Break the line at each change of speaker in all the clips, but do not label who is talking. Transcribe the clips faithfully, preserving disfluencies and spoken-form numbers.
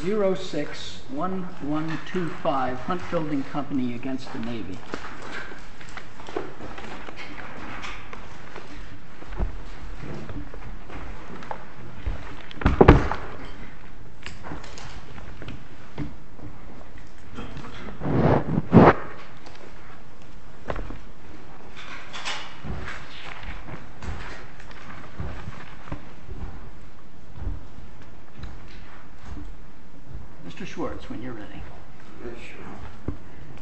zero six one one two five, Hunt Building Company against the Navy. Mister Schwartz, when you're ready.
Yes, sure.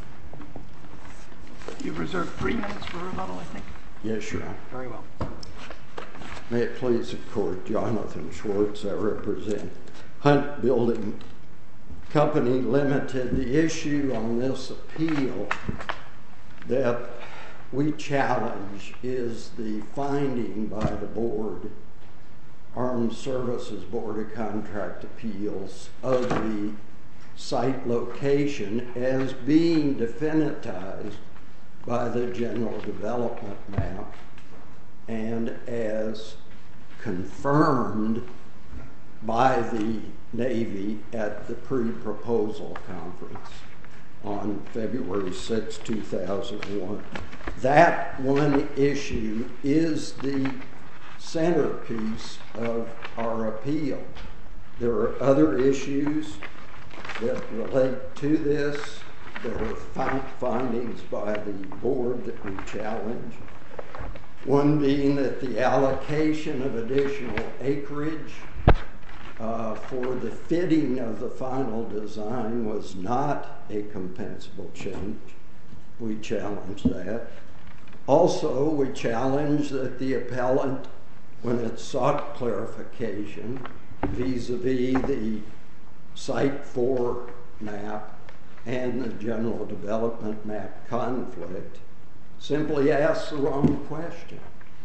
You've reserved three minutes for rebuttal, I think?
Yes, sure.
Very well.
May it please the court, Jonathan Schwartz, I represent Hunt Building Company Limited. The issue on this appeal that we challenge is the finding by the board, Armed Services Board of Contract Appeals, of the site location as being definitized by the General Development Map and as confirmed by the Navy at the pre-proposal conference on February sixth, two thousand one. That one issue is the centerpiece of our appeal. There are other issues that relate to this. There are findings by the board that we challenge. One being that the allocation of additional acreage uh, for the fitting of the final design was not a compensable change. We challenge that. Also, we challenge that the appellant, when it sought clarification vis-a-vis the Site four map and the General Development Map conflict, simply asked the wrong question.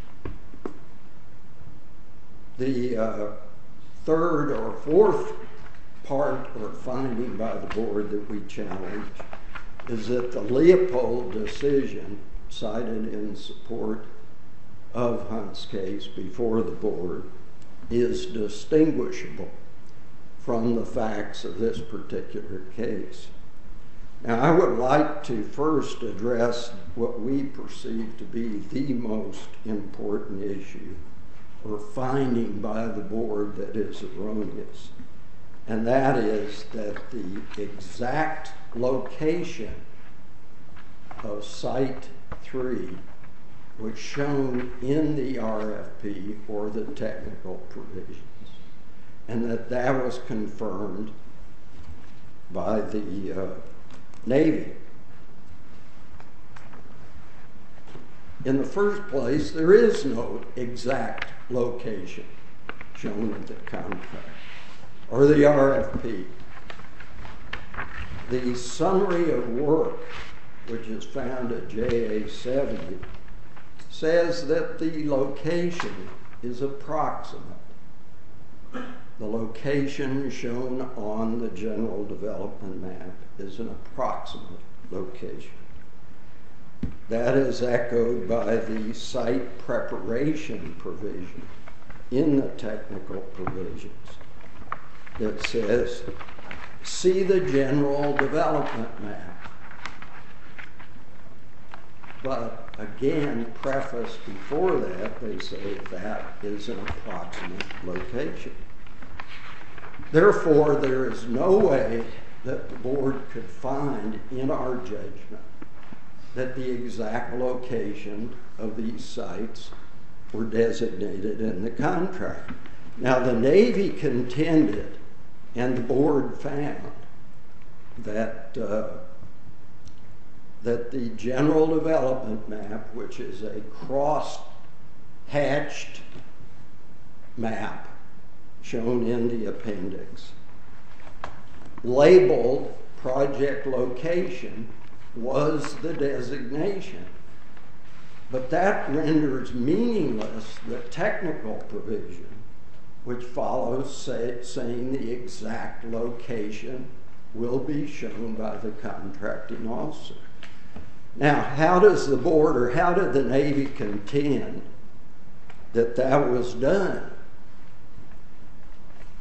The uh, third or fourth part or finding by the board that we challenge is that the Leopold decision cited in support of Hunt's case before the board is distinguishable from the facts of this particular case. Now, I would like to first address what we perceive to be the most important issue or finding by the board that is erroneous, and that is that the exact location of Site three was shown in the R F P or the technical provisions, and that that was confirmed by the uh, Navy. In the first place, there is no exact location shown in the contract or the R F P. The summary of work, which is found at J A seventy, says that the location is approximate. The location shown on the General Development Map is an approximate location. That is echoed by the site preparation provision in the technical provisions that says, see the General Development Map. But again, prefaced before that, they say that is an approximate location. Therefore, there is no way that the board could find in our judgment that the exact location of these sites were designated in the contract. Now, the Navy contended, and the board found, that uh, that the General Development Map, which is a cross-hatched map shown in the appendix, labeled project location, was the designation. But that renders meaningless the technical provision, which follows say, saying the exact location will be shown by the contracting officer. Now, how does the board, or how did the Navy contend that that was done?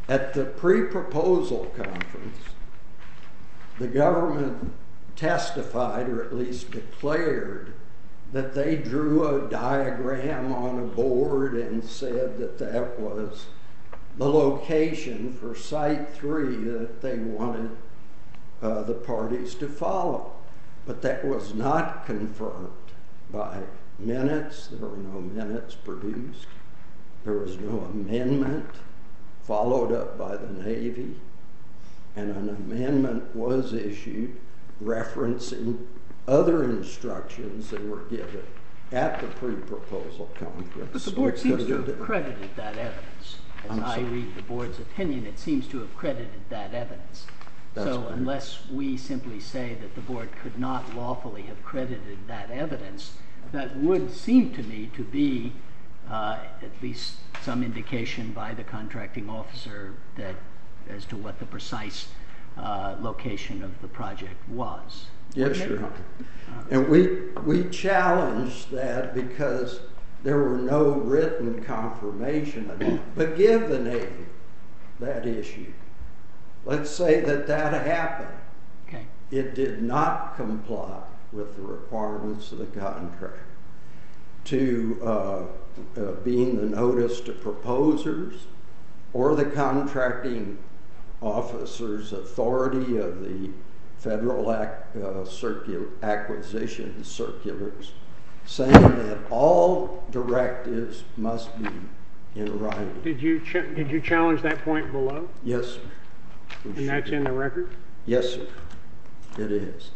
At the pre-proposal conference, the government testified, or at least declared, that they drew a diagram on a board and said that that was the location for Site three that they wanted uh, the parties to follow. But that was not confirmed by minutes. There were no minutes produced. There was no amendment followed up by the Navy. And an amendment was issued referencing other instructions that were given at the pre-proposal conference.
But the board seems to have credited that evidence. As I read the board's opinion, it seems to have credited that evidence.
That's
so
correct.
Unless we simply say that the board could not lawfully have credited that evidence, that would seem to me to be uh, at least some indication by the contracting officer that as to what the precise uh, location of the project was.
Yes, Your Honor. And we, we challenged that because there were no written confirmation of it. But give the Navy that issue. Let's say that that happened.
Okay.
It did not comply with the requirements of the contract to uh, uh, being the notice to proposers or the contracting officer's authority of the Federal ac uh, circul acquisition circulars, saying that all directives must be in writing.
Did you ch did you challenge that point below?
Yes, sir. We
And that's
should.
in the record?
Yes, sir. It is.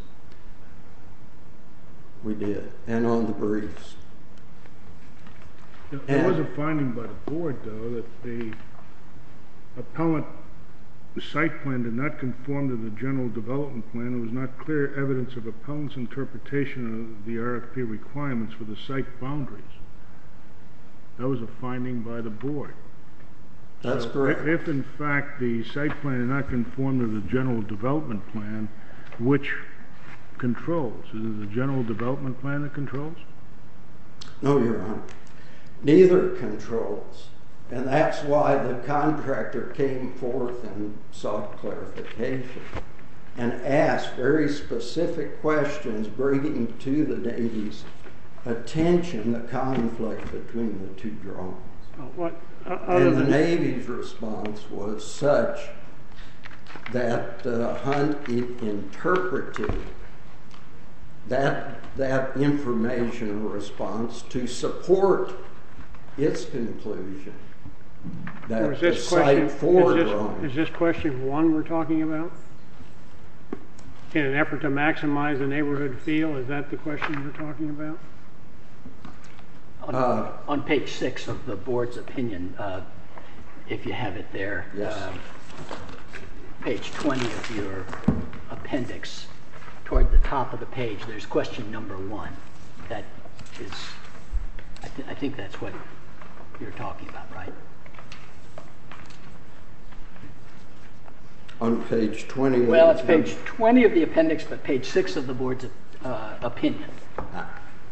We did, and on the briefs.
There
And-
was a finding by the board, though, that the appellant site plan did not conform to the general development plan. It was not clear evidence of appellant's interpretation of the R F P requirements for the site boundaries. That was a finding by the board.
That's
So
correct.
If in fact the site plan did not conform to the general development plan, which controls? Is it the general development plan that controls?
No, Your Honor. Neither controls. And that's why the contractor came forth and sought clarification and asked very specific questions, bringing to the Navy's attention the conflict between the two drawings.
Oh, what, uh, other
And the
than,
Navy's response was such that uh, Hunt in interpreted that, that information or response to support its conclusion
or
that
is
the
this question,
Site four
is this,
drawing.
is this question one we're talking about? In an effort to maximize the neighborhood feel, is that the question we're talking about?
On,
Uh,
on page six of the board's opinion, uh, if you have it there,
Yes.
uh, page twenty of your appendix, toward the top of the page, there's question number one. That is, I, th I think that's what you're talking about, right?
On page twenty.
Well, it's page twenty of the appendix, but page six of the board's uh, opinion.
Ah.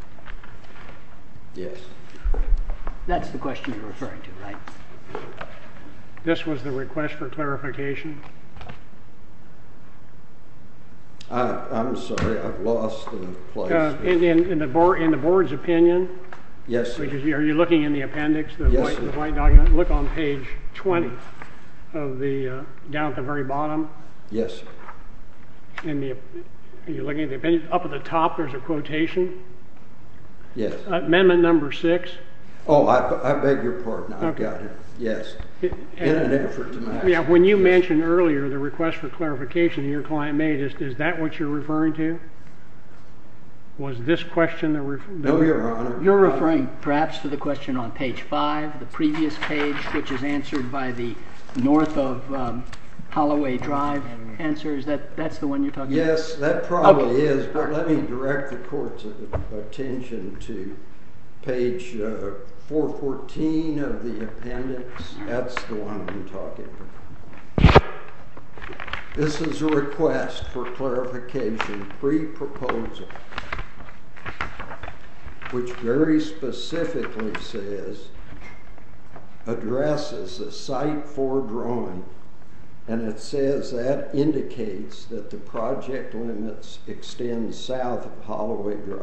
Yes.
That's the question you're referring to, right?
This was the request for clarification?
I, I'm sorry, I've lost the place.
Uh, in, in, in the board, in the board's opinion,
Yes, sir.
which is, are you looking in the appendix, the
Yes,
white,
sir.
the white document? Look on page twenty of the, uh, down at the very bottom.
Yes, sir.
In the, are you looking at the appendix? Up at the top, there's a quotation.
Yes.
Amendment number six.
Oh, I, I beg your pardon. I've
Okay.
got it. Yes.
It-
In an effort to match.
Yeah, when you mentioned earlier the request for clarification your client made, is, is that what you're referring to? Was this question the... Ref the
No, Your Honor.
You're referring perhaps to the question on page five, the previous page, which is answered by the north of um, Holloway Drive answer. Is that that's the one you're talking about?
Yes, that probably
Okay.
is, but let me direct the court's attention to page uh, four fourteen of the appendix. That's the one I'm talking about. This is a request for clarification pre-proposal, which very specifically says addresses the Site four drawing, and it says that indicates that the project limits extend south of Holloway Drive.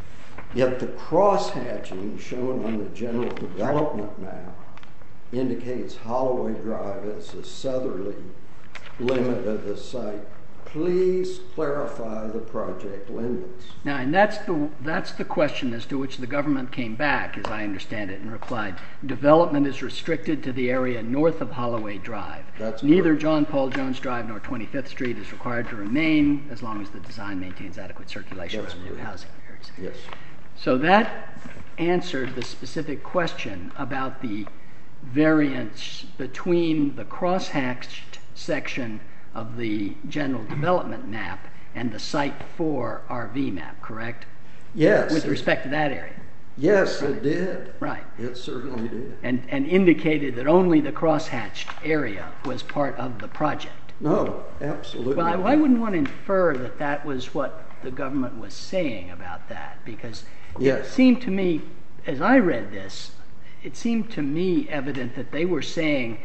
Yet the cross-hatching shown on the general development map indicates Holloway Drive as the southerly limit of the site. Please clarify the project limits.
Now, and that's the that's the question as to which the government came back, as I understand it, and replied, development is restricted to the area north of Holloway Drive.
That's
Neither
correct.
John Paul Jones Drive nor twenty-fifth Street is required to remain as long as the design maintains adequate circulation
That's
around new
correct.
housing areas.
Yes.
So that answered the specific question about the variance between the cross-hatched section of the general development map and the Site four R V map, correct?
Yes.
With respect to that area.
Yes, it did.
Right.
It certainly did.
And, and indicated that only the cross-hatched area was part of the project.
No, absolutely.
Well, I, I wouldn't want to infer that that was what the government was saying about that, because
Yes.
it seemed to me, as I read this, it seemed to me evident that they were saying,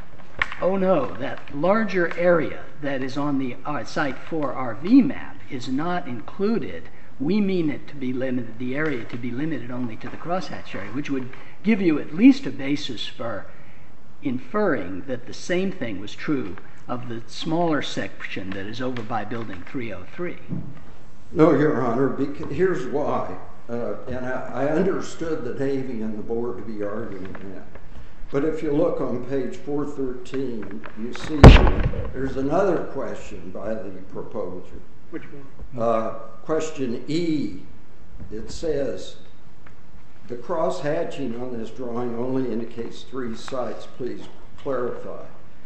oh no, that larger area that is on the uh, Site four R V map is not included. We mean it to be limited, the area to be limited only to the crosshatch area, which would give you at least a basis for inferring that the same thing was true of the smaller section that is over by Building three oh three.
No, Your Honor, because, here's why. Uh, and I, I understood the Navy and the board to be arguing that. But if you look on page four thirteen, you see there's another question by the proposer.
Which one?
Uh, question E, it says, the cross-hatching on this drawing only indicates three sites. Please clarify.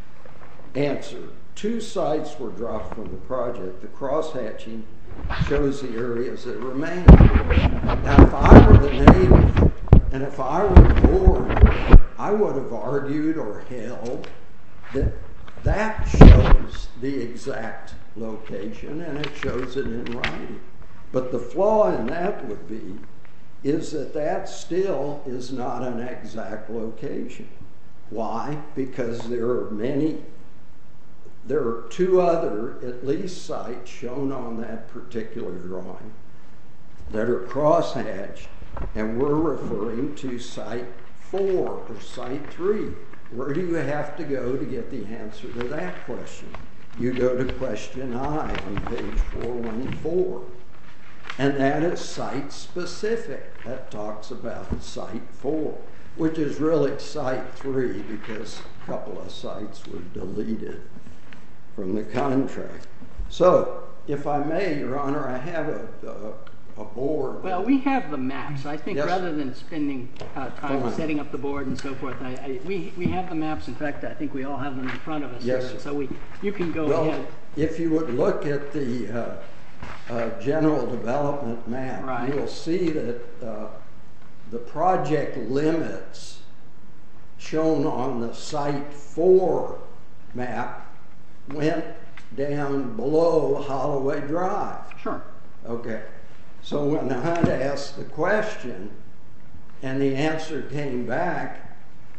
Answer, two sites were dropped from the project. The cross-hatching shows the areas that remain. Now, if I were the Navy, and if I were the board, I would have argued or held that that shows the exact location, and it shows it in writing. But the flaw in that would be is that that still is not an exact location. Why? Because there are many, there are two other, at least, sites shown on that particular drawing that are crosshatched, and we're referring to Site four or Site three. Where do you have to go to get the answer to that question? You go to question I on page four one four. And that is site specific. That talks about Site four, which is really Site three because a couple of sites were deleted from the contract. So, if I may, Your Honor, I have a, a, a board.
Well, we have the maps. I think
Yes.
rather than spending uh, time
Fine.
setting up the board and so forth, I, I, we, we have the maps. In fact, I think we all have them in front of us.
Yes,
here.
sir.
So we, you can go
Well,
ahead.
if you would look at the uh, uh, general development map,
Right.
you'll see that uh, the project limits shown on the Site four map went down below Holloway Drive.
Sure.
Okay. So when Hunt asked the question and the answer came back,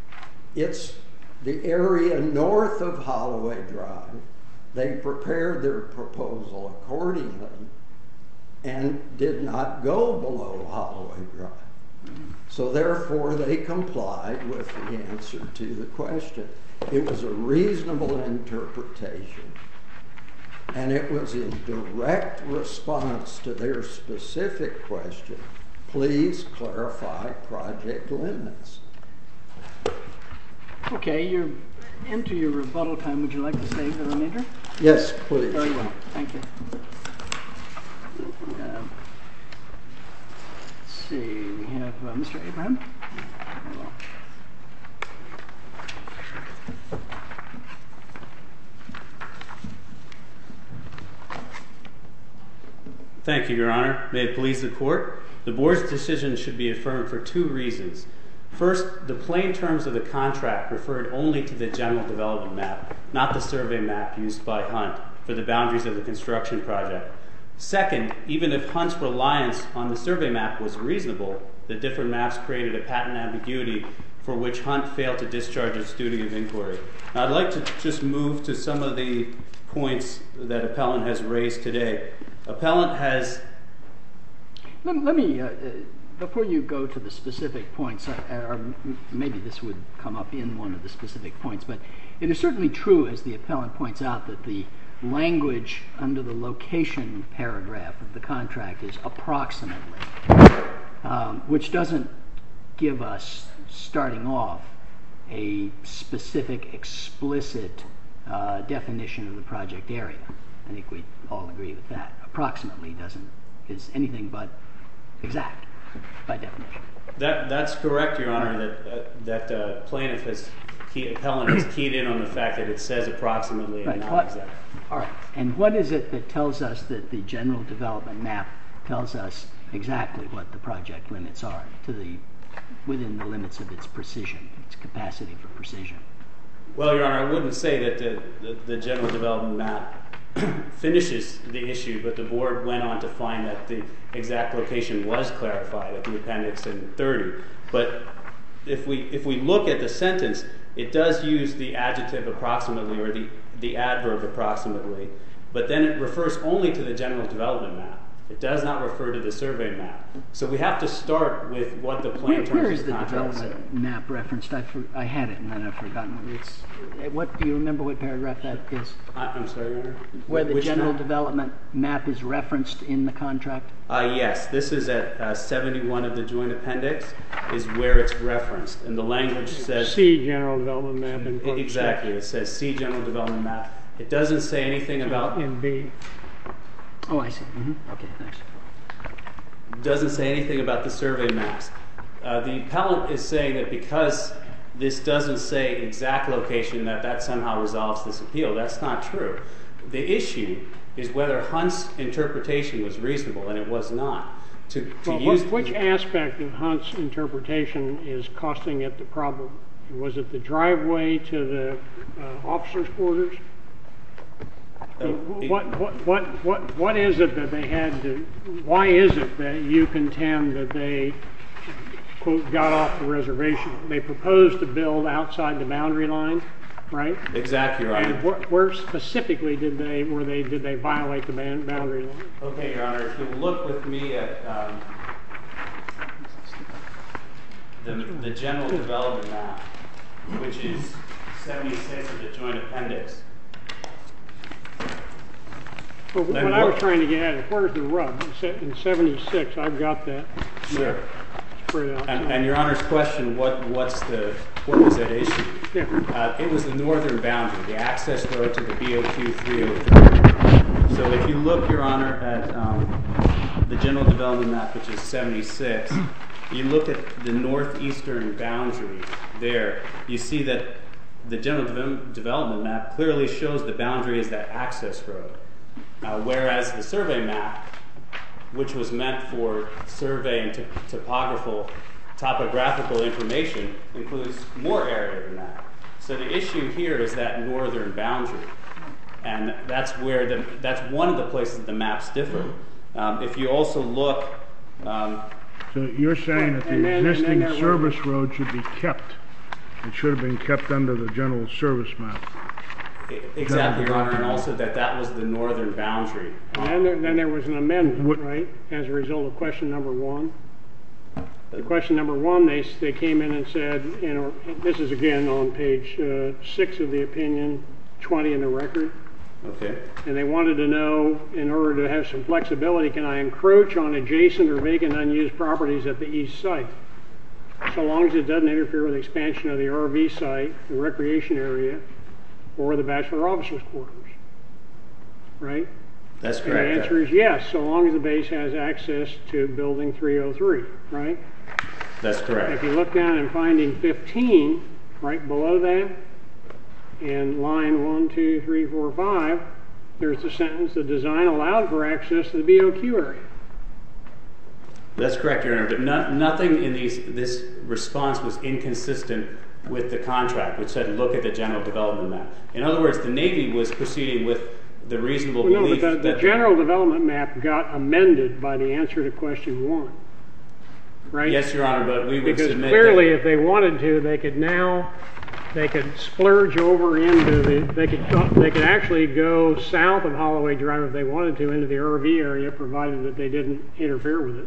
it's the area north of Holloway Drive. They prepared their proposal accordingly and did not go below Holloway Drive. So therefore they complied with the answer to the question. It was a reasonable interpretation, and it was in direct response to their specific question. Please clarify project limits.
Okay, you're into your rebuttal time. Would you like to save the remainder?
Yes, please.
Very well. Thank you. Uh, let's see. We have uh, Mister Abraham. Very well.
Thank you, Your Honor. May it please the Court. The Board's decision should be affirmed for two reasons. First, the plain terms of the contract referred only to the general development map, not the survey map used by Hunt for the boundaries of the construction project. Second, even if Hunt's reliance on the survey map was reasonable, the different maps created a patent ambiguity for which Hunt failed to discharge its duty of inquiry. Now, I'd like to just move to some of the points that Appellant has raised today. Appellant has...
Let, let me, uh, uh, before you go to the specific points, uh, or maybe this would come up in one of the specific points, but it is certainly true, as the Appellant points out, that the language under the location paragraph of the contract is approximately, um, which doesn't give us, starting off, a specific, explicit uh, definition of the project area. I think we all agree with that. Approximately doesn't, is anything but exact by definition.
That, that's correct, Your Honor, that, uh, that uh, plaintiff has, key, Appellant has keyed in on the fact that it says approximately and
right.
not
what,
exact.
All right. And what is it that tells us that the general development map tells us exactly what the project limits are to the within the limits of its precision, its capacity for precision?
Well, Your Honor, I wouldn't say that the, the, the general development map finishes the issue, but the board went on to find that the exact location was clarified at the appendix in thirty. But if we if we look at the sentence, it does use the adjective approximately or the, the adverb approximately, but then it refers only to the general development map. It does not refer to the survey map. So we have to start with what the plain
Where,
terms
where
of
is
the
the
contract say.
development map referenced? I, for, I had it and then I've forgotten. It's, what, do you remember what paragraph that is?
I, I'm sorry, Your Honor?
Where the
Which
general
map?
development map is referenced in the contract?
Uh, yes, this is at uh, seventy-one of the joint appendix is where it's referenced. And the language says...
See general development map in part
Exactly. It says see general development map. It doesn't say anything about...
in B.
Oh, I see. Mm-hmm. Okay, thanks.
doesn't say anything about the survey maps. Uh, the appellant is saying that because this doesn't say exact location, that that somehow resolves this appeal. That's not true. The issue is whether Hunt's interpretation was reasonable, and it was not. To, to
well,
use
which aspect of Hunt's interpretation is costing it the problem? Was it the driveway to the uh, officers' quarters?
uh,
What, what, what, what, what is it that they had to, why is it that you contend that they, quote, got off the reservation? They proposed to build outside the boundary line, right?
Exactly, Your Honor.
And wh where specifically did they, were they, did they violate the boundary line?
Okay, Your Honor, if you look with me at um, the, the general development map, which is seventy-six of the joint appendix.
Well, what
Then
I was
what-
trying to get at is where's the rub? In se- In seventy-six, I've got that
Sure.
spread out.
And, and Your Honor's question, what, what's the, what was at issue?
Yeah.
Uh, it was the northern boundary, the access road to the B O Q three oh three. So if you look, Your Honor, at um, the general development map, which is seventy-six, you look at the northeastern boundary there, you see that the general de development map clearly shows the boundary as that access road. Uh, whereas the survey map, which was meant for survey and topographical, topographical information, includes more area than that. So the issue here is that northern boundary, and that's where the that's one of the places the maps differ. Um, if you also look, um,
So you're saying that
And
the
then- and then
existing
there was-
service road should be kept? It should have been kept under the general service map.
exactly, Your Honor, and also that that was the northern boundary.
And then there, then there was an amendment,
What-
right, as a result of question number one. The question number one, they, they came in and said, you know, this is again on page uh, six of the opinion, twenty in the record,
Okay.
and they wanted to know, in order to have some flexibility, can I encroach on adjacent or vacant unused properties at the east site? So long as it doesn't interfere with the expansion of the R V site, the recreation area, or the bachelor officers' quarters, right?
That's
And the
correct.
answer is yes, so long as the base has access to building three oh three, right?
That's correct.
If you look down in finding fifteen, right below that, in line one, two, three, four, five, there's the sentence, the design allowed for access to the B O Q area.
That's correct, Your Honor, but no, nothing in these, this response was inconsistent with the contract, which said look at the general development map. In other words, the Navy was proceeding with the reasonable
Well, no,
belief
but the,
that
the general development map got amended by the answer to question one. right?
Yes, Your Honor, but we would
Because
submit
clearly,
that,
if they wanted to, they could now, they could splurge over into the, they could, they could actually go south of Holloway Drive if they wanted to into the R V area, provided that they didn't interfere with it.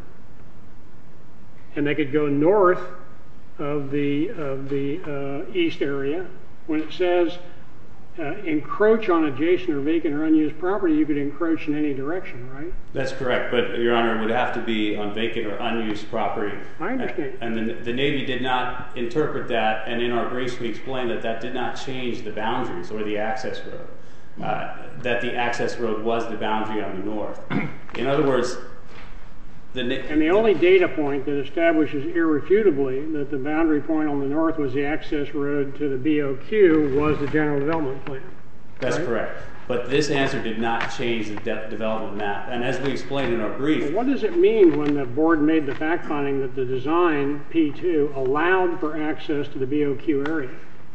And they could go north of the, of the uh, east area. When it says uh, encroach on adjacent or vacant or unused property, you could encroach in any direction, right?
that's correct, but Your Honor, it would have to be on vacant or unused property.
I understand.
And the, the Navy did not interpret that, and in our briefs we explained that that did not change the boundaries or the access road. Uh, that the access road was the boundary on the north. In other words, the
And the only data point that establishes irrefutably that the boundary point on the north was the access road to the B O Q was the general development plan.
That's
right?
correct. But this answer did not change the de development map. And as we explained in our brief,
Well, what does it mean when the board made the fact finding that the design P two allowed for access to the B O Q area?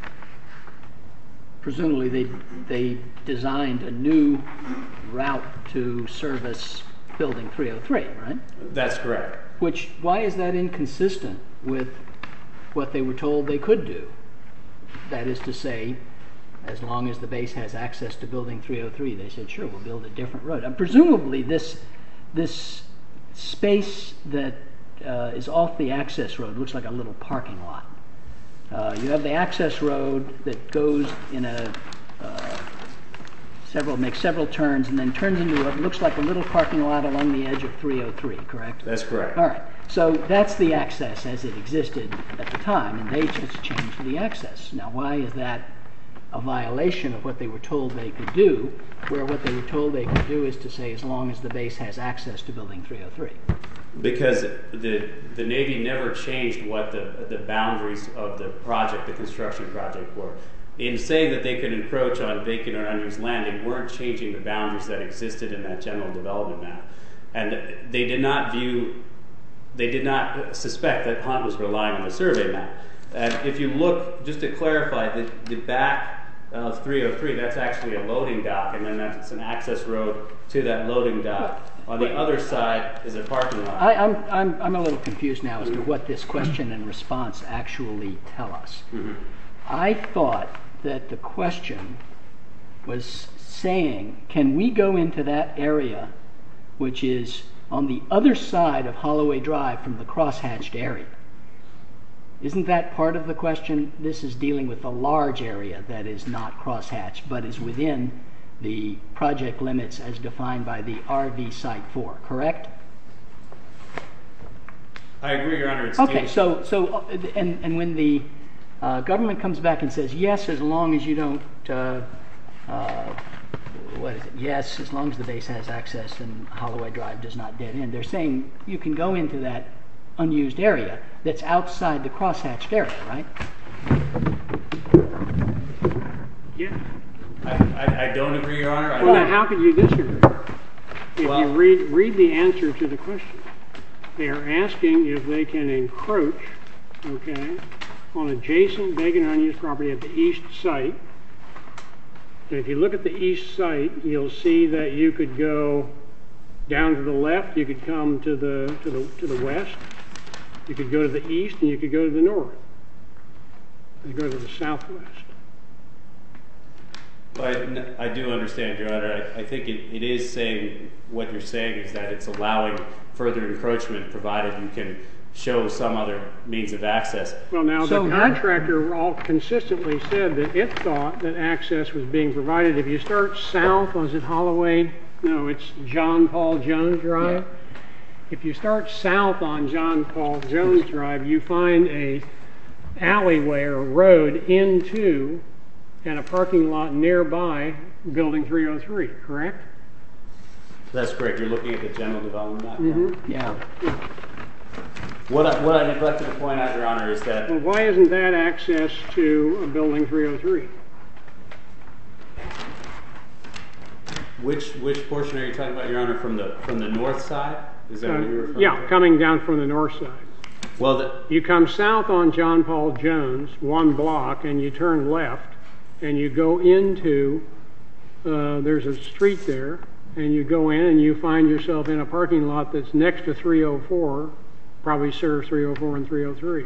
Presumably, they, they designed a new route to service Building three oh three, right?
that's correct.
Which, why is that inconsistent with what they were told they could do? That is to say, as long as the base has access to Building three oh three, they said, sure, we'll build a different road. And presumably, this, this space that uh, is off the access road looks like a little parking lot. Uh, you have the access road that goes in a uh, several makes several turns and then turns into what looks like a little parking lot along the edge of three oh three, correct?
That's correct.
All right. So that's the access as it existed at the time, and they just changed the access. Now, why is that a violation of what they were told they could do, where what they were told they could do is to say as long as the base has access to Building three oh three?
Because the, the Navy never changed what the, the boundaries of the project, the construction project, were. In saying that they could encroach on vacant or unused land, they weren't changing the boundaries that existed in that general development map. And they did not view, they did not suspect that Hunt was relying on the survey map. And if you look, just to clarify, the, the back of three oh three, that's actually a loading dock, and then that's an access road to that loading dock. On the other side is a parking lot.
I, I'm, I'm, I'm a little confused now as to what this question and response actually tell us.
Mm-hmm.
I thought that the question was saying, can we go into that area which is on the other side of Holloway Drive from the crosshatched area? Isn't that part of the question? This is dealing with a large area that is not crosshatched, but is within the project limits as defined by the R V Site four, correct?
I agree, Your Honor. It's
Okay, so, so and, and when the uh, government comes back and says, yes, as long as you don't, uh, uh, what is it? Yes, as long as the base has access and Holloway Drive does not dead end. They're saying you can go into that unused area that's outside the crosshatched area, right?
Yeah.
I, I, I don't agree, Your Honor. I
Well,
think-
now how could you disagree? If
Well-
you read, read the answer to the question, they are asking if they can encroach, okay, on adjacent vacant or unused property at the east site. And if you look at the east site, you'll see that you could go down to the left, you could come to the to the to the west, you could go to the east, and you could go to the north. You go to the southwest.
I, I do understand, Your Honor. I, I think it, it is saying, what you're saying is that it's allowing further encroachment provided you can show some other means of access.
Well, now,
So
the
how-
contractor all consistently said that it thought that access was being provided. If you start south, was it Holloway? No, it's John Paul Jones Drive. If you start south on John Paul Jones Drive, you find a alleyway or road into and a parking lot nearby Building three oh three, correct?
That's correct. You're looking at the general development map.
Mm-hmm.
Yeah.
What I, what I neglected to point out, Your Honor, is that
Well, why isn't that access to a Building three oh three?
which which portion are you talking about, Your Honor? From the from the north side? Is that
Uh,
what you're referring
yeah,
to?
coming down from the north side.
Well, the,
You come south on John Paul Jones, one block, and you turn left, and you go into, uh, there's a street there, and you go in and you find yourself in a parking lot that's next to three oh four, probably serve three oh four and three oh three.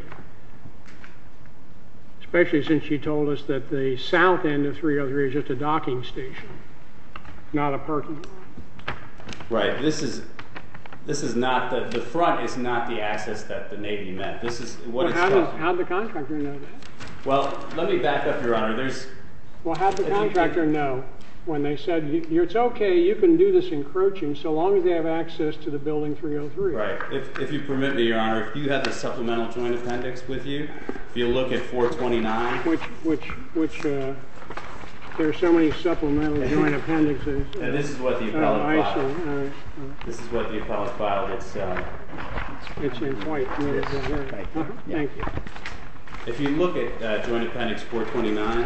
Especially since you told us that the south end of three oh three is just a docking station, not a parking lot.
Right. This is this is not the the front is not the access that the Navy meant. This is what
Well,
it's
how does
talking-
how'd the contractor know that?
Well, let me back up, Your Honor. There's
Well, how'd the
If you-
contractor know when they said you, you- it's okay, you can do this encroaching so long as they have access to the building three oh three?
right. If if you permit me, Your Honor, if you have the supplemental joint appendix with you, if you look at four twenty-nine.
Which which which uh, there are so many supplemental joint appendixes.
And this is what the
Oh,
appellate
I see.
filed.
All right. All right.
This is what the appellate filed. It's uh,
It's in white. No,
Yes,
it's in red.
right there,
Uh-huh.
yeah.
Thank you.
if you look at uh, joint appendix four twenty-nine,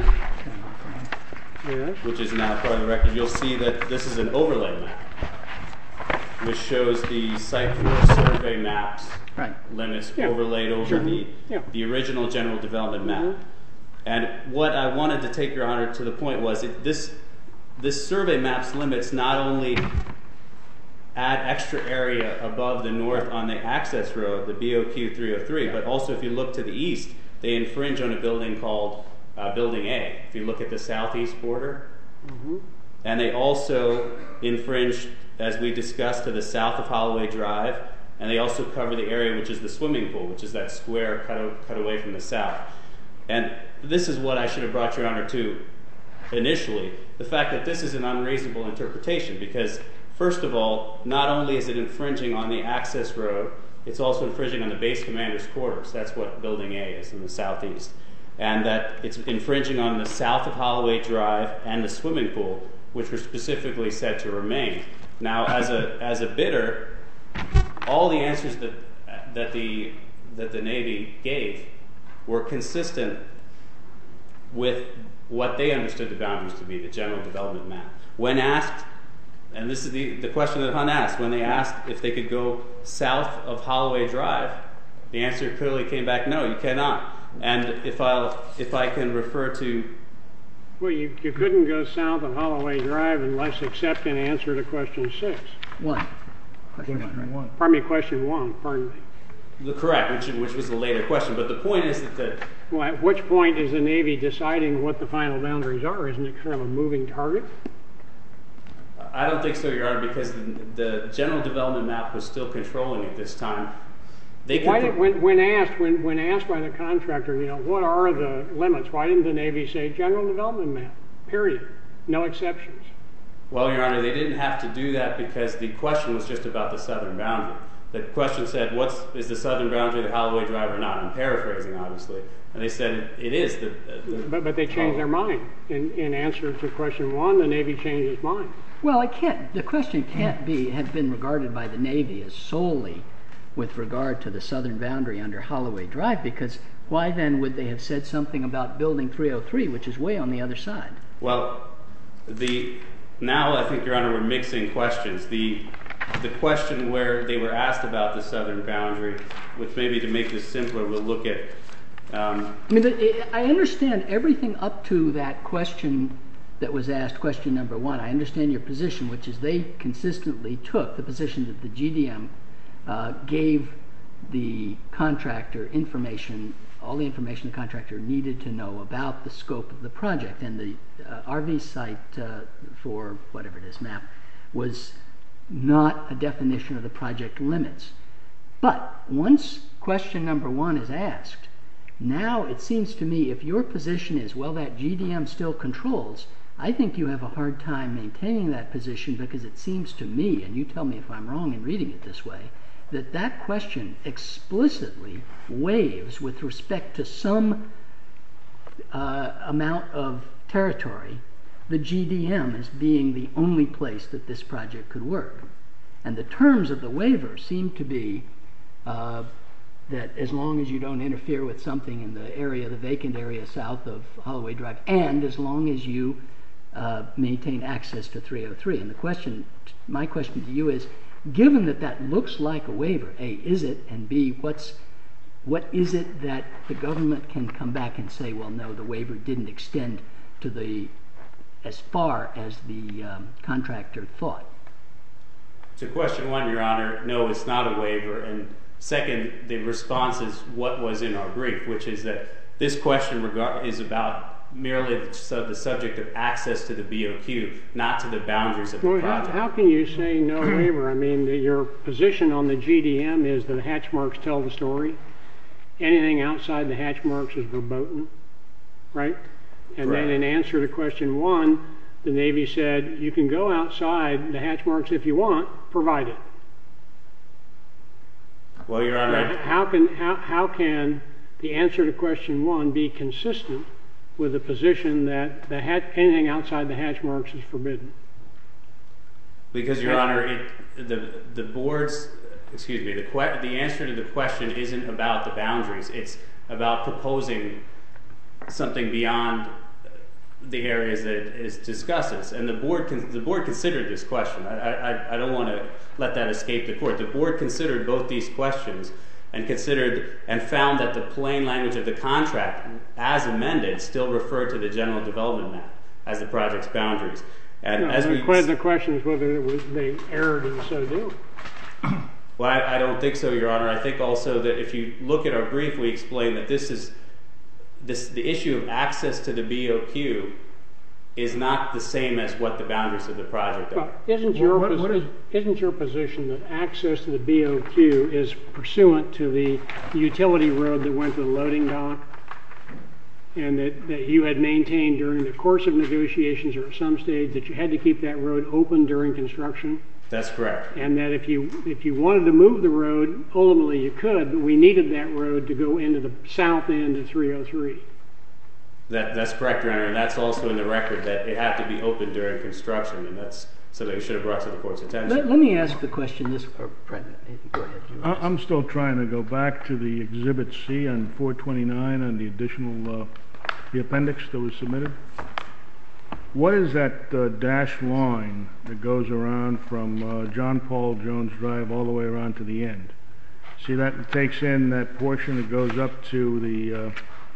Yes.
which is now part of the record, you'll see that this is an overlay map, which shows the site floor survey maps
Right.
limits
Yeah.
overlaid over
Sure.
the
Yeah.
the original general development map.
Mhm.
And what I wanted to take, Your Honor, to the point was it, this this survey maps limits not only add extra area above the north on the access road, the B O Q three oh three, but also if you look to the east, they infringe on a building called uh, Building A. If you look at the southeast border,
Mhm.
and they also infringe, as we discussed, to the south of Holloway Drive, and they also cover the area which is the swimming pool, which is that square cut, o- cut away from the south. And this is what I should have brought Your Honor to initially, the fact that this is an unreasonable interpretation, because first of all, not only is it infringing on the access road, it's also infringing on the base commander's quarters. That's what Building A is in the southeast. And that it's infringing on the south of Holloway Drive and the swimming pool, which were specifically said to remain. Now, as a as a bidder, all the answers that that the that the Navy gave were consistent with what they understood the boundaries to be, the general development map. When asked, and this is the, the question that Hunt asked, when they asked if they could go south of Holloway Drive, the answer clearly came back, no, you cannot. And if I'll if I can refer to
Well, you, you couldn't go south of Holloway Drive unless accept and answer to question six.
One. Question one,
Question
right?
one.
Pardon me, question one, pardon me.
the correct, which which was the later question, but the point is that the
Well, at which point is the Navy deciding what the final boundaries are? Isn't it kind of a moving target?
I don't think so, Your Honor, because the, the general development map was still controlling at this time. They could
Why did, when, when asked, when, when asked by the contractor, you know, what are the limits? Why didn't the Navy say general development map, period, no exceptions?
Well, Your Honor, they didn't have to do that because the question was just about the southern boundary. The question said, "What's is the southern boundary of the Holloway Drive or not?" I'm paraphrasing, obviously, and they said it, it is. The, the
But, but they changed their mind. In, in answer to question one, the Navy changed its mind.
Well, it can't. The question can't be have been regarded by the Navy as solely with regard to the southern boundary under Holloway Drive, because why then would they have said something about Building three oh three, which is way on the other side?
Well, the now I think, Your Honor, we're mixing questions. The the question where they were asked about the southern boundary, which maybe to make this simpler, we'll look at. Um,
I mean, the, I understand everything up to that question that was asked, question number one. I understand your position, which is they consistently took the position that the G D M uh, gave the contractor information, all the information the contractor needed to know about the scope of the project, and the uh, R V site uh, for whatever it is map was not a definition of the project limits. But once question number one is asked, now it seems to me if your position is, well, that G D M still controls, I think you have a hard time maintaining that position, because it seems to me, and you tell me if I'm wrong in reading it this way, that that question explicitly waives with respect to some uh, amount of territory the G D M as being the only place that this project could work. And the terms of the waiver seem to be uh, that as long as you don't interfere with something in the area, the vacant area south of Holloway Drive, and as long as you uh, maintain access to three oh three. And the question, my question to you is, given that that looks like a waiver, A, is it, and B, what's what is it that the government can come back and say, well, no, the waiver didn't extend to the as far as the um, contractor thought?
to question one, Your Honor, no, it's not a waiver, and Second, the response is what was in our brief, which is that this question regard, is about merely the, sub, the subject of access to the B O Q, not to the boundaries of the
well,
project.
How, how can you say no waiver? I mean, the, your position on the G D M is that the hatch marks tell the story. Anything outside the hatch marks is verboten, right? And
Correct.
then in answer to question one, the Navy said you can go outside the hatch marks if you want, provided.
Well, Your Honor,
Now, how can how how can the answer to question one be consistent with the position that the hatch, anything outside the hatch marks is forbidden?
because Your Honor, it, the the board's excuse me the que- the answer to the question isn't about the boundaries. It's about proposing something beyond the areas that it is discusses, and the board con- the board considered this question. I, I, I don't want to let that escape the court. The board considered both these questions and considered and found that the plain language of the contract, as amended, still referred to the general development map as the project's boundaries. And
No,
as
the,
we
que- the question is whether it was they erred in so doing.
well, I, I don't think so, Your Honor. I think also that if you look at our brief, we explain that this is this the issue of access to the B O Q is not the same as what the boundaries of the project are.
Well, isn't your
What- what
posi-
is-
isn't your position that access to the B O Q is pursuant to the utility road that went to the loading dock, and that, that you had maintained during the course of negotiations or at some stage that you had to keep that road open during construction,
That's correct.
and that if you if you wanted to move the road, ultimately you could, but we needed that road to go into the south end of three oh three.
That, that's correct, Your Honor, and that's also in the record that it had to be open during construction, and that's something we should have brought to the court's attention.
Let, let me ask the question this, or President, go ahead. You
I- I'm still trying to go back to the Exhibit C on four twenty-nine on the additional, uh, the appendix that was submitted. What is that uh, dashed line that goes around from uh, John Paul Jones Drive all the way around to the end? See that it takes in that portion that goes up to the uh,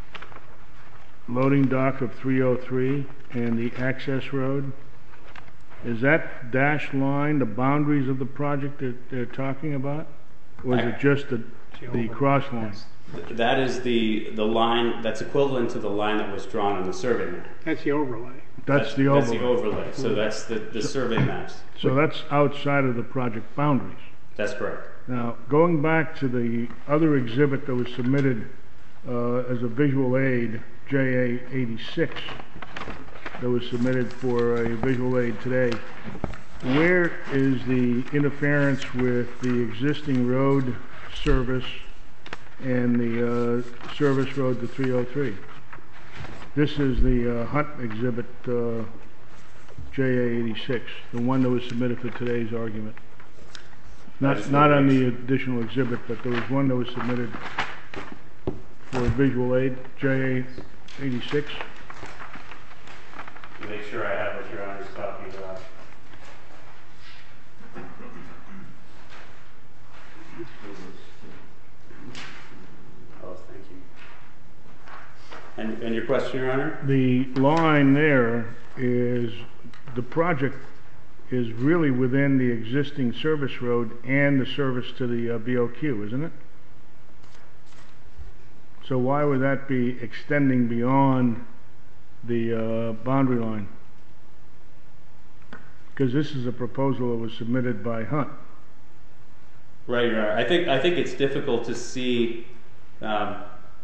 loading dock of three oh three and the access road? Is that dashed line the boundaries of the project that they're talking about? Or is it just the, the cross line?
That is the, the line that's equivalent to the line that was drawn on the survey map.
That's the overlay.
That's the
That's
overlay.
the overlay, so that's the, the survey maps.
So that's outside of the project boundaries.
That's correct.
Now, going back to the other exhibit that was submitted uh, as a visual aid, J A eighty-six, that was submitted for a visual aid today, where is the interference with the existing road service and the uh, service road to three oh three? This is the uh, Hunt exhibit, uh, J A eighty-six, the one that was submitted for today's argument.
That is
Not, not on
correct.
the additional exhibit, but there was one that was submitted for visual aid, J A eighty-six.
Make sure I have what Your Honor's talking about. Oh, thank you. And, and your question, Your Honor?
The line there is, the project is really within the existing service road and the service to the uh, B O Q, isn't it? So why would that be extending beyond the uh, boundary line? Because this is a proposal that was submitted by Hunt.
Right, Your Honor. I think, I think it's difficult to see, um,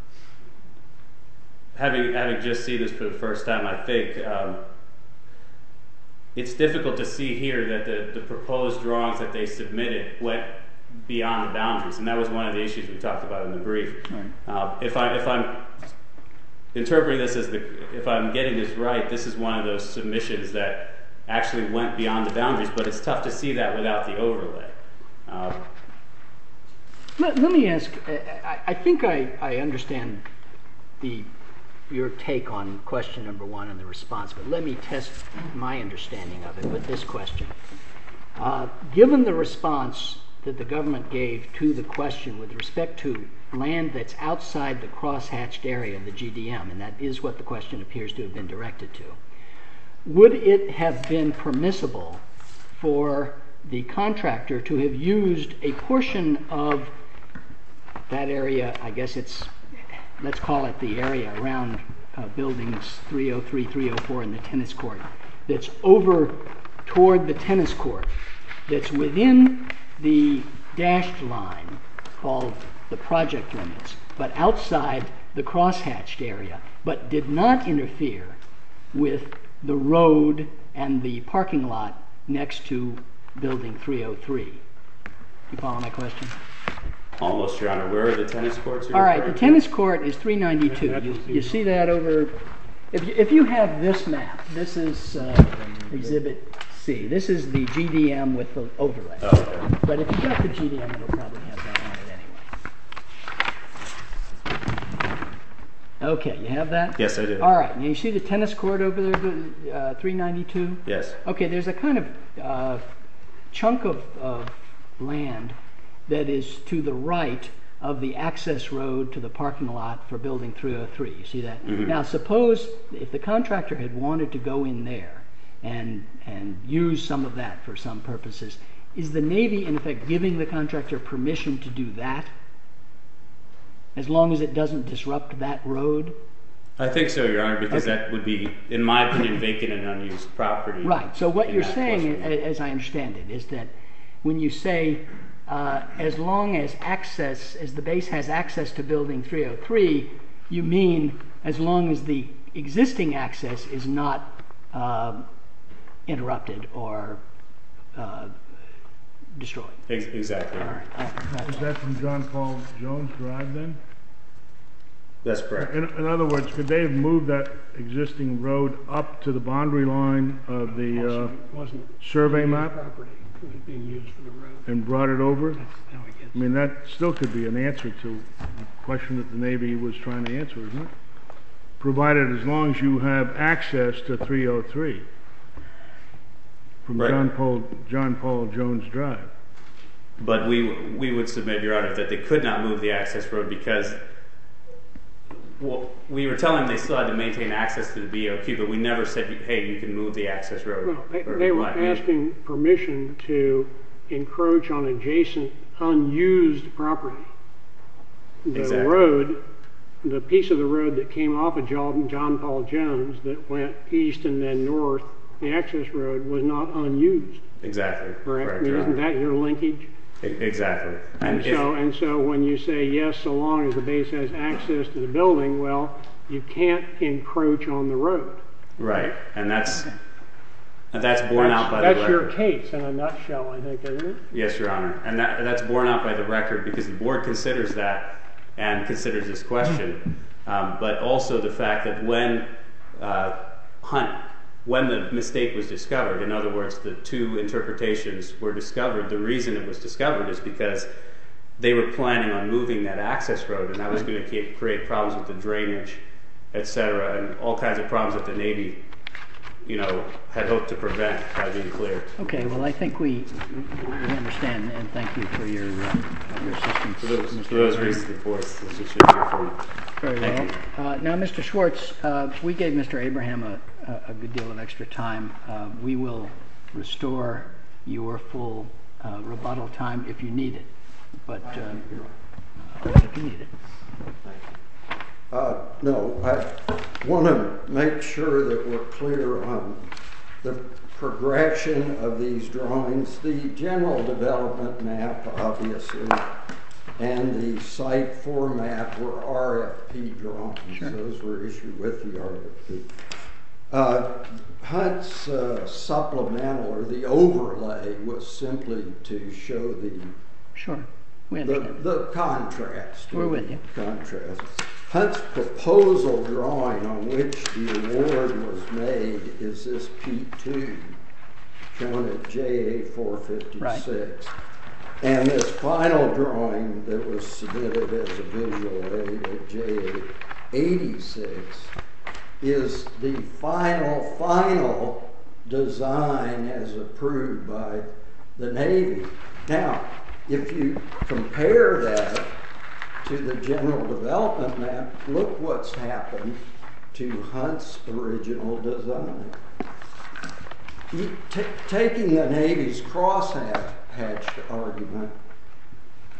having, having just seen this for the first time, I think, um, it's difficult to see here that the, the proposed drawings that they submitted went beyond the boundaries, and that was one of the issues we talked about in the brief.
Right.
Uh, if I if I'm interpreting this as the if I'm getting this right, this is one of those submissions that actually went beyond the boundaries, but it's tough to see that without the overlay. Uh,
Let, let me ask, I, I think I, I understand the your take on question number one and the response, but let me test my understanding of it with this question. Uh, given the response that the government gave to the question with respect to land that's outside the cross-hatched area of the G D M, and that is what the question appears to have been directed to, would it have been permissible for the contractor to have used a portion of that area, I guess it's, let's call it the area around uh, buildings three oh three, three oh four, and the tennis court, that's over toward the tennis court, that's within the dashed line called the project limits, but outside the crosshatched area, but did not interfere with the road and the parking lot next to building three oh three. You follow my question?
Almost, Your Honor. Where are the tennis courts?
All right, the tennis court is three ninety-two. You, you see that over, if you, if you have this map, this is uh, Exhibit C. This is the G D M with the overlay.
Oh, okay.
But if you got the G D M, it'll probably have that on it anyway. Okay, you have that?
Yes, I do.
All right, now you see the tennis court over there, uh, three ninety-two?
Yes.
Okay, there's a kind of uh, chunk of, of land that is to the right of the access road to the parking lot for building three oh three. You see that?
Mm-hmm.
Now suppose if the contractor had wanted to go in there and and use some of that for some purposes, is the Navy in effect giving the contractor permission to do that? As long as it doesn't disrupt that road?
I think so, Your Honor, because
Okay.
that would be, in my opinion, vacant and unused property.
Right. So what
in
you're
that
saying,
portion.
a- as I understand it, is that when you say uh, as long as access, as the base has access to building three oh three, you mean as long as the existing access is not uh, interrupted or uh, destroyed.
Ex- Exactly.
All right. Uh,
Is that from John Paul Jones Drive then?
That's correct.
In, in other words, could they have moved that existing road up to the boundary line of the uh,
It wasn't
survey
used
map
property. It was being used for the road.
and brought it over?
That's how it gets.
I mean, that still could be an answer to the question that the Navy was trying to answer, isn't it? Provided as long as you have access to three oh three from
Right.
John Paul, John Paul Jones Drive.
But we we would submit, Your Honor, that they could not move the access road because well, we were telling them they still had to maintain access to the B O Q, but we never said, hey, you can move the access road.
Well, they,
or
they were
what.
asking permission to encroach on adjacent unused property. The
Exactly.
road, the piece of the road that came off of John, John Paul Jones that went east and then north, the access road was not unused,
Exactly.
correct? I mean,
Your
isn't
Honor.
that your linkage?
E- Exactly.
And
And if,
so, and so when you say yes, so long as the base has access to the building, well, you can't encroach on the road.
right, and that's and that's borne out by the
That's
record.
your case in a nutshell, I think, isn't it?
Yes, Your Honor, and that, that's borne out by the record because the board considers that and considers this question, um, but also the fact that when uh, Hunt, when the mistake was discovered, in other words, the two interpretations were discovered, the reason it was discovered is because they were planning on moving that access road, and that was going to create problems with the drainage, et cetera, and all kinds of problems that the Navy, you know, had hoped to prevent by being cleared.
Okay, well, I think we, we understand, and thank you for your, uh, your assistance.
For those,
Mister
for those
Abraham.
reasons, the board should hear from.
Very well.
Thank you.
Uh, now, Mister Schwartz, uh, we gave Mister Abraham a, a, a good deal of extra time. Uh, we will restore your full uh, rebuttal time if you need it, but uh, if you need it.
Uh, no, I want to make sure that we're clear on the progression of these drawings. The general development map, obviously, and the site four map were R F P drawings.
Sure.
Those were issued with the R F P. Uh, Hunt's uh, supplemental, or the overlay, was simply to show the
Sure, we
the,
understand.
the contrast.
We're with you.
Contrast. Hunt's proposal drawing on which the award was made is this P two, shown at J A four fifty-six.
Right.
And this final drawing that was submitted as a visual aid at J A eighty-six is the final, final design as approved by the Navy. Now, if you compare that to the general development map, look what's happened to Hunt's original design. He, t- taking the Navy's crosshatched argument,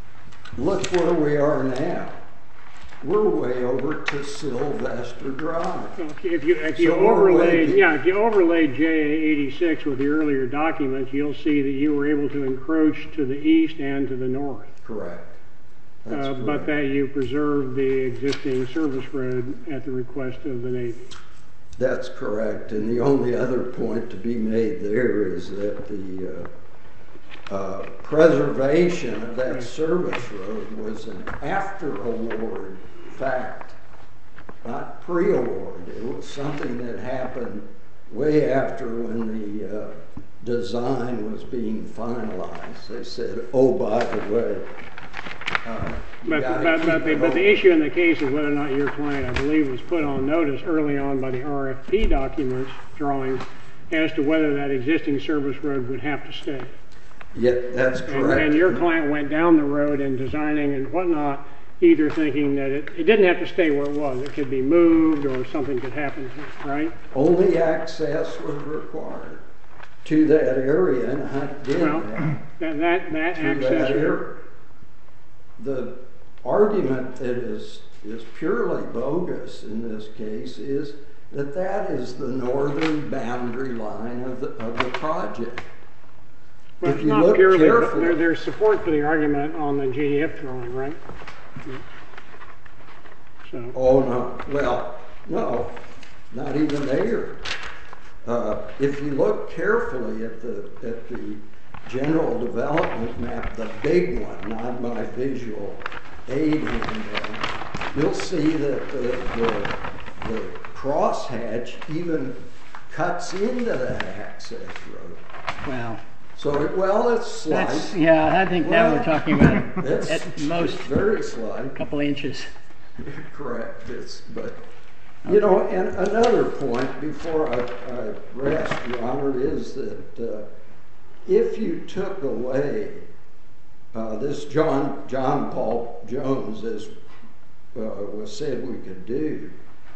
look where we are now. We're way over to Sylvester Drive.
Okay, if you if you
So we're
overlaid
way-
yeah if you overlaid J A eighty-six with the earlier documents, you'll see that you were able to encroach to the east and to the north.
Correct. That's
Uh,
correct.
but that you preserved the existing service road at the request of the Navy.
That's correct. And the only other point to be made there is that the uh, uh, preservation of that
Right.
service road was an after-award fact, not pre-award. It was something that happened way after when the uh, design was being finalized. They said, oh, by the way, uh, you
But,
gotta
but,
keep
but, the,
it
but the
open.
issue in the case is whether or not your client, I believe, was put on notice early on by the R F P documents, drawings, as to whether that existing service road would have to stay.
Yeah, that's
And,
correct.
and your client went down the road in designing and whatnot, either thinking that it, it didn't have to stay where it was. It could be moved or something could happen to it, right?
Only access was required to that area, and I did
Well,
that.
that, that, that
To that
access,
area. The argument that is, is purely bogus in this case is that that is the northern boundary line of the, of the project.
well,
If
it's
you
not
look
purely, but
carefully-
there, there's support for the argument on the G D F drawing, right? So,
Oh, no. Well, no, not even there. Uh, if you look carefully at the, at the general development map, the big one, not my visual aid handout, you'll see that the, the, the crosshatch even cuts into that access road.
Well,
So, it, well, it's
that's,
slight.
yeah, I think now we're
Well,
talking about
It's,
at most
it's very slight.
a couple inches.
Correct. It's, but, you know, and another point before I, I rest, Your Honor, is that uh, if you took away uh, this John John Paul Jones, as uh, was said we could do,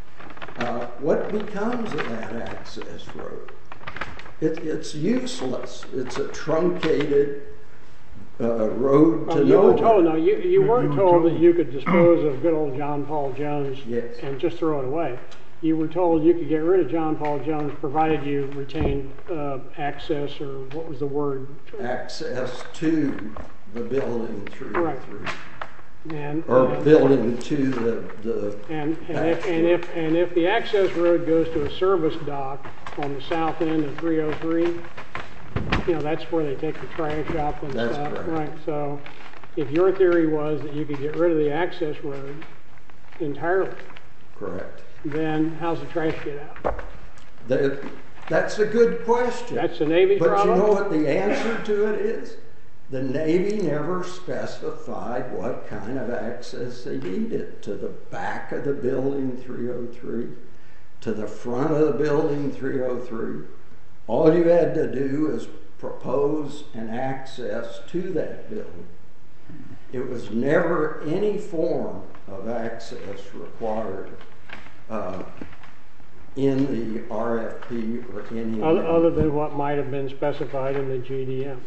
uh, what becomes of that access road? It, it's useless. It's a truncated uh, road
well,
to
you were
nowhere.
told, no, you, you
You
weren't
were
told that
told.
you could dispose of good old John Paul Jones
Yes.
and just throw it away. You were told you could get rid of John Paul Jones provided you retained uh, access, or what was the word?
Access to the building three oh three.
And,
Or
and-
building to the, the,
And, and if, and if, and if the access road goes to a service dock on the south end of three oh three, you know, that's where they take the trash out and
That's
stuff.
correct.
Right, so if your theory was that you could get rid of the access road entirely,
correct.
then how's the trash get out?
That, that's a good question.
That's the Navy's
But you
problem?
know what the answer to it is? The Navy never specified what kind of access they needed. To the back of the building three oh three, to the front of the building three oh three. All you had to do is propose an access to that building. It was never any form of access required uh, in the R F P or any
Other, other than what might have been specified in the G D M.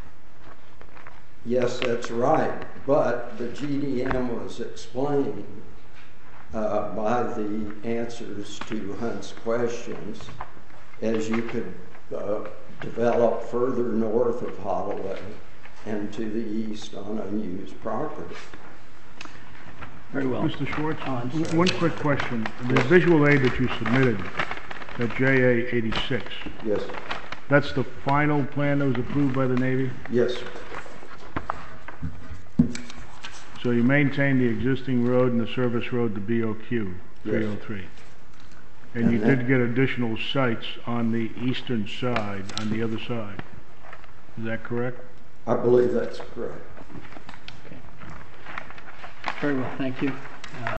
Yes, that's right, but the G D M was explained uh, by the answers to Hunt's questions as you could uh, develop further north of Holloway and to the east on unused property.
Very well.
Mister Schwartz,
Oh, I'm
w-
sorry.
one quick question. The visual aid that you submitted, that J A eighty-six,
Yes,
that's the final plan that was approved by the Navy?
yes,
So you maintain the existing road and the service road to B O Q three oh three? And you
And that-
did get additional sites on the eastern side, on the other side. Is that correct?
I believe that's correct.
Very well, thank you.